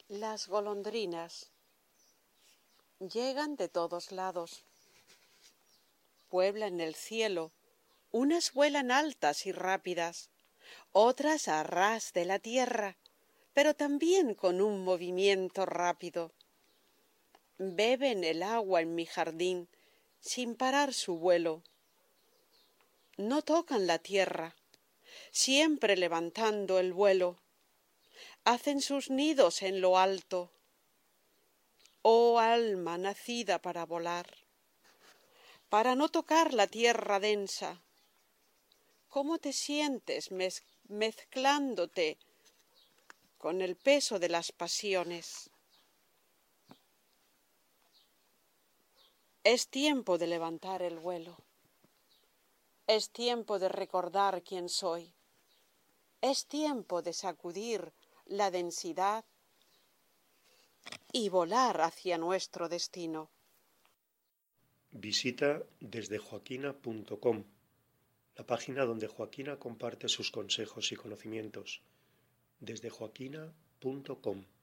Las golondrinas llegan de todos lados, pueblan el cielo, unas vuelan altas y rápidas, otras a ras de la tierra, pero también con un movimiento rápido. Beben el agua en mi jardín sin parar su vuelo. No tocan la tierra, siempre levantando el vuelo. Hacen sus nidos en lo alto. Oh alma nacida para volar, para no tocar la tierra densa, ¿cómo te sientes mezclándote con el peso de las pasiones? Es tiempo de levantar el vuelo, es tiempo de recordar quién soy, es tiempo de sacudir la densidad y volar hacia nuestro destino. Visita desdejoaquina.com, la página donde Joaquina comparte sus consejos y conocimientos. desdejoaquina.com